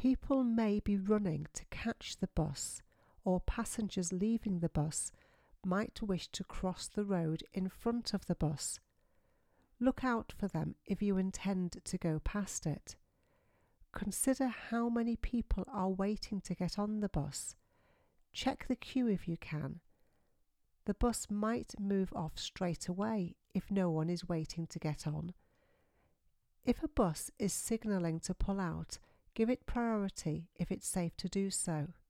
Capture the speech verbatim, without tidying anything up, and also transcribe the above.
People may be running to catch the bus, or passengers leaving the bus might wish to cross the road in front of the bus. Look out for them if you intend to go past it. Consider how many people are waiting to get on the bus. Check the queue if you can. The bus might move off straight away if no one is waiting to get on. If a bus is signalling to pull out, give it priority if it's safe to do so.